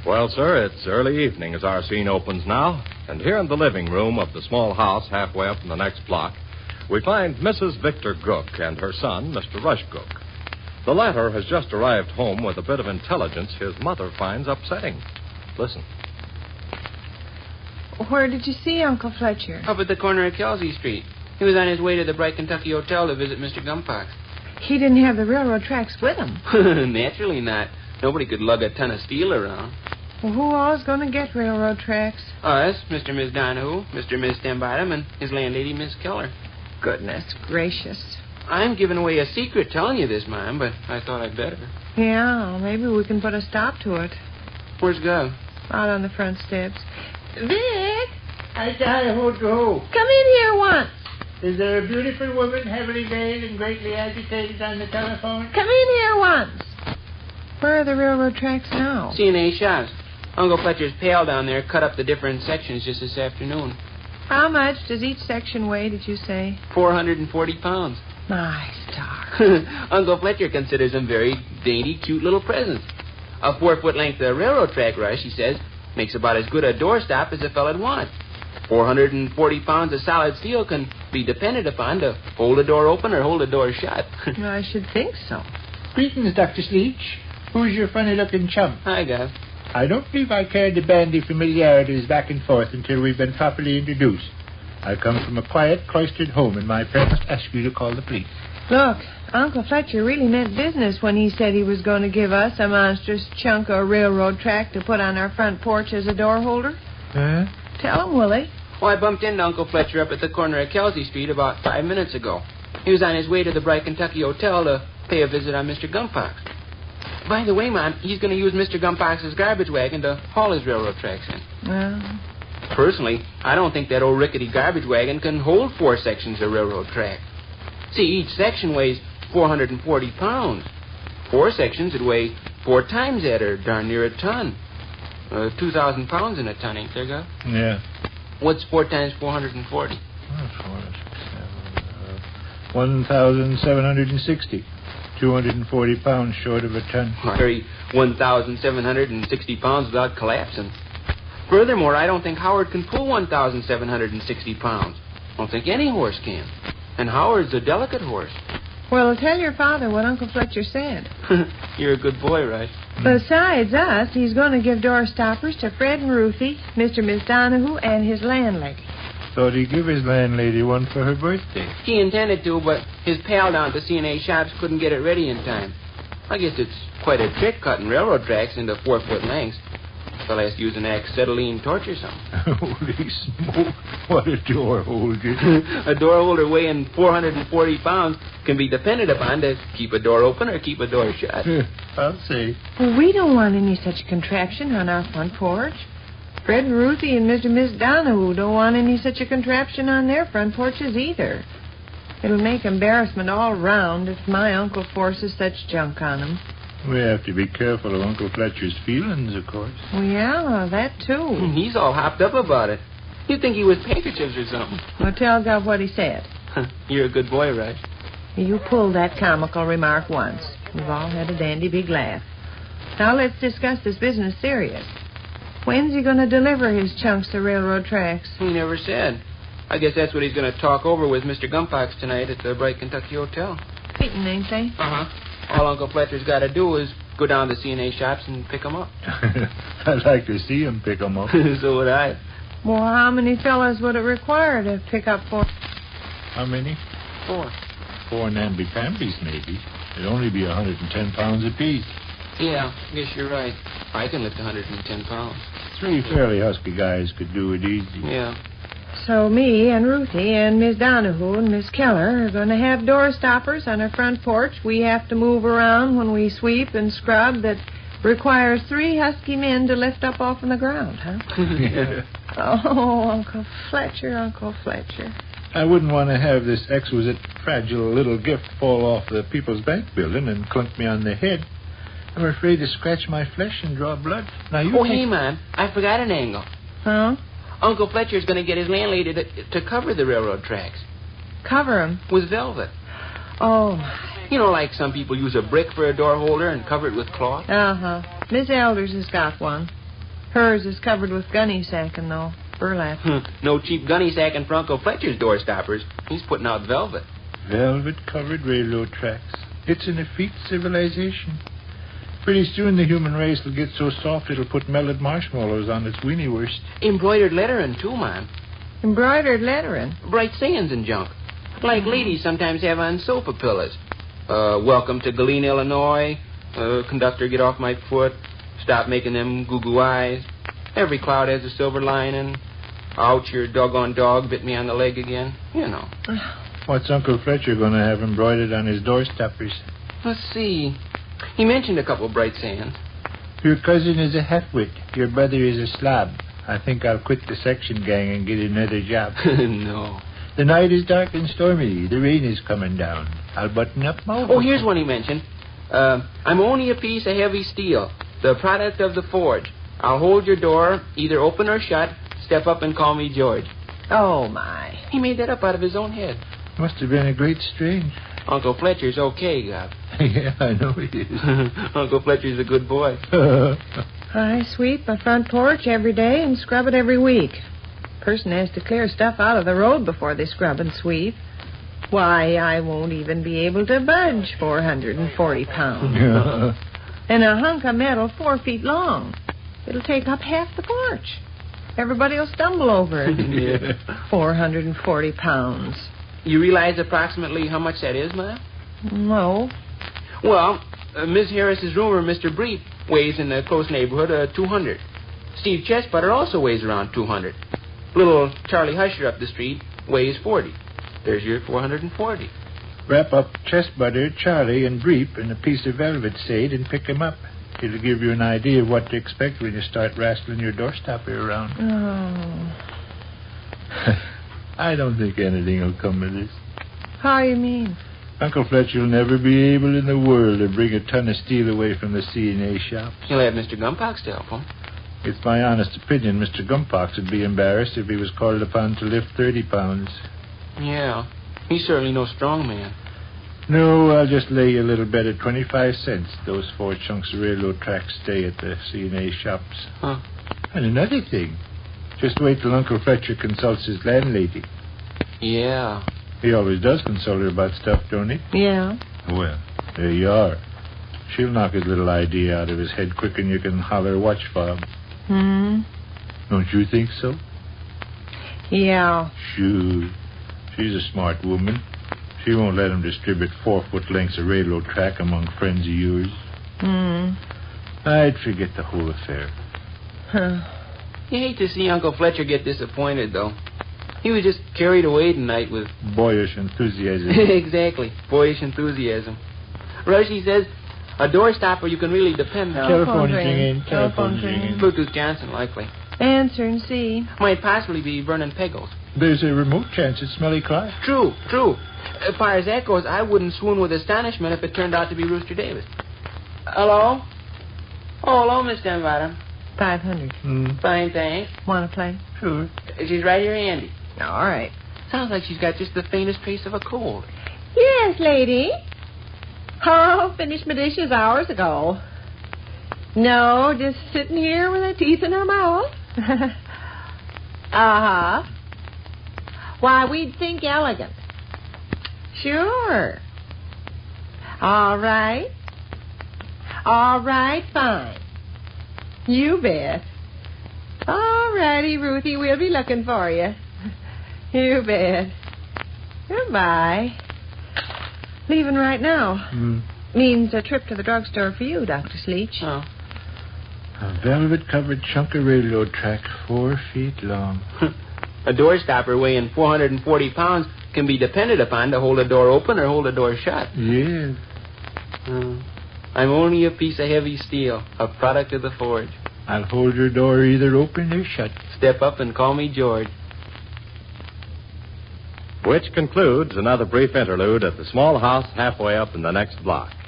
Well, sir, it's early evening as our scene opens now. And here in the living room of the small house halfway up in the next block, we find Mrs. Victor Gook and her son, Mr. Rush Gook. The latter has just arrived home with a bit of intelligence his mother finds upsetting. Listen. Where did you see Uncle Fletcher? Up at the corner of Kelsey Street. He was on his way to the Bright Kentucky Hotel to visit Mr. Gumpox. He didn't have the railroad tracks with him. Naturally not. Nobody could lug a ton of steel around. Well, who all's going to get railroad tracks? Us, Mr. and Miss Donahue, Mr. and Miss Stembottom, and his landlady, Miss Keller. Goodness gracious. I'm giving away a secret telling you this, ma'am, but I thought I'd better. Yeah, maybe we can put a stop to it. Where's Gov? Out on the front steps. Vic! I won't go. Come in here once. Is there a beautiful woman heavily veiled and greatly agitated on the telephone? Come in here once. Where are the railroad tracks now? C&A shops. Uncle Fletcher's pal down there cut up the different sections just this afternoon. How much does each section weigh, did you say? 440 pounds. My stars. Uncle Fletcher considers them very dainty, cute little presents. A 4-foot length of railroad track rush, he says, makes about as good a doorstop as a fella'd want. 440 pounds of solid steel can be depended upon to hold a door open or hold a door shut. I should think so. Greetings, Dr. Sleech. Who's your funny-looking chum? Hi, Gov. I don't believe I care to bandy familiarities back and forth until we've been properly introduced. I come from a quiet, cloistered home, and my parents ask you to call the police. Look, Uncle Fletcher really meant business when he said he was going to give us a monstrous chunk of railroad track to put on our front porch as a door holder. Huh? Tell him, Willie. Well, I bumped into Uncle Fletcher up at the corner of Kelsey Street about 5 minutes ago. He was on his way to the Bright Kentucky Hotel to pay a visit on Mr. Gumpox. By the way, Mom, he's going to use Mr. Gumpox's garbage wagon to haul his railroad tracks in. Well, Personally, I don't think that old rickety garbage wagon can hold 4 sections of railroad track. See, each section weighs 440 pounds. 4 sections would weigh 4 times that, or darn near a ton. 2,000 pounds in a ton, ain't there, Gov? Yeah. What's 4 times 440? 1,760. 240 pounds short of a ton. I carry 1,760 pounds without collapsing. Furthermore, I don't think Howard can pull 1,760 pounds. I don't think any horse can. And Howard's a delicate horse. well, tell your father what Uncle Fletcher said. You're a good boy, right? Besides us, he's going to give door stoppers to Fred and Ruthie, Mr. and Miss Donahue, and his landlady. Thought he'd give his landlady one for her birthday. He intended to, but his pal down at the C&A shops couldn't get it ready in time. I guess it's quite a trick cutting railroad tracks into 4-foot lengths. Well, has to use an acetylene torch or something. Holy smoke. What a door holder. A door holder weighing 440 pounds can be depended upon to keep a door open or keep a door shut. I'll say. Well, we don't want any such contraption on our front porch. Fred and Ruthie and Mr. and Miss Donahue don't want any such a contraption on their front porches either. It'll make embarrassment all round if my uncle forces such junk on them. We have to be careful of Uncle Fletcher's feelings, of course. Well, yeah, that too. He's all hopped up about it. You'd think he was handkerchiefs or something. Well, tell Gov what he said. You're a good boy, right? You pulled that comical remark once. We've all had a dandy big laugh. Now let's discuss this business serious. When's he going to deliver his chunks of railroad tracks? He never said. I guess that's what he's going to talk over with Mr. Gumpox tonight at the Bright Kentucky Hotel. Waiting, ain't they? Uh-huh. All Uncle Fletcher's got to do is go down to C&A shops and pick 'em up. I'd like to see him pick 'em up. So would I. Well, how many fellas would it require to pick up 4? How many? 4. 4 namby-pambies, maybe. It'd only be 110 pounds apiece. Yeah, I guess you're right. I can lift 110 pounds. 3 fairly husky guys could do it easy. Yeah. So me and Ruthie and Miss Donahue and Miss Keller are going to have door stoppers on our front porch. We have to move around when we sweep and scrub that requires 3 husky men to lift up off the ground, huh? Yeah. Oh, Uncle Fletcher, Uncle Fletcher. I wouldn't want to have this exquisite, fragile little gift fall off the People's Bank building and clunk me on the head. I'm afraid to scratch my flesh and draw blood. Now you hey, man, I forgot an angle. Huh? Uncle Fletcher's going to get his landlady to cover the railroad tracks. Cover 'em? With velvet. Oh. You know, like some people use a brick for a door holder and cover it with cloth. Uh-huh. Miss Elders has got one. Hers is covered with gunny sacking, though. Burlap. No cheap gunny sacking for Uncle Fletcher's door stoppers. He's putting out velvet. Velvet-covered railroad tracks. It's an effete civilization. Pretty soon the human race will get so soft it'll put melted marshmallows on its weenie wurst. Embroidered lettering, too, man. Embroidered lettering. Bright sayings and junk. Like ladies sometimes have on sofa pillows. Welcome to Galena, Illinois. Conductor, get off my foot. Stop making them goo-goo eyes. Every cloud has a silver lining. Ouch, your doggone dog bit me on the leg again. You know. What's Uncle Fletcher going to have embroidered on his door stoppers? Let's see. He mentioned a couple bright sayings. Your cousin is a half-wit. Your brother is a slob. I think I'll quit the section gang and get another job. No. The night is dark and stormy. The rain is coming down. I'll button up my... Oh, here's one he mentioned. I'm only a piece of heavy steel, the product of the forge. I'll hold your door, either open or shut. Step up and call me George. Oh, my. He made that up out of his own head. Must have been a great strain. Uncle Fletcher's okay, Gov. Yeah, I know he is. Uncle Fletcher's a good boy. I sweep my front porch every day and scrub it every week. Person has to clear stuff out of the road before they scrub and sweep. Why, I won't even be able to budge 440 pounds. And a hunk of metal 4 feet long. It'll take up half the porch. Everybody will stumble over it. Yeah. 440 pounds. You realize approximately how much that is, Ma? No. Well, Miss Harris's roomer, Mr. Breep, weighs in the close neighborhood of 200. Steve Chestbutter also weighs around 200. Little Charlie Husher up the street weighs 40. There's your 440. Wrap up Chestbutter, Charlie, and Breep in a piece of velvet sade and pick 'em up. It'll give you an idea of what to expect when you start wrestling your doorstopper around. Oh. I don't think anything will come of this. How you mean? Uncle Fletcher will never be able in the world to bring a ton of steel away from the C&A shops. He'll have Mr. Gumpox to help him. It's my honest opinion Mr. Gumpox would be embarrassed if he was called upon to lift 30 pounds. Yeah, he's certainly no strong man. No, I'll just lay you a little bet at 25 cents. Those 4 chunks of railroad tracks stay at the C&A shops. Huh. And another thing. Just wait till Uncle Fletcher consults his landlady. Yeah. He always does consult her about stuff, don't he? Yeah. Well, there you are. She'll knock his little idea out of his head quicker than you can holler watch fob. Don't you think so? Yeah. Sure. She's a smart woman. She won't let him distribute 4-foot lengths of railroad track among friends of yours. I'd forget the whole affair. You hate to see Uncle Fletcher get disappointed, though. He was just carried away tonight with... boyish enthusiasm. Exactly. Boyish enthusiasm. Rush, he says, a doorstopper you can really depend on. Telephone ringing. Telephone ringing. Bluetooth Johnson, likely. Answer and see. Might possibly be Vernon Peggles. There's a remote chance it's Smelly Clark. True. As far as that goes, I wouldn't swoon with astonishment if it turned out to be Rooster Davis. Hello? Oh, hello, Miss Denbottom. 500. Fine, thanks. Want to play? Sure. She's right here, Andy. All right. Sounds like she's got just the faintest trace of a cold. Yes, lady. Oh, finished my dishes hours ago. No, just sitting here with her teeth in her mouth. Uh-huh. Why, we'd think elegant. Sure. All right. All right, fine. You bet. All righty, Ruthie, we'll be looking for you. You bet. Goodbye. Leaving right now. Means a trip to the drugstore for you, Dr. Sleech. Oh. A velvet-covered chunk of railroad track 4 feet long. A doorstopper weighing 440 pounds can be depended upon to hold a door open or hold a door shut. Yes. I'm only a piece of heavy steel, a product of the forge. I'll hold your door either open or shut. Step up and call me George. Which concludes another brief interlude at the small house halfway up in the next block.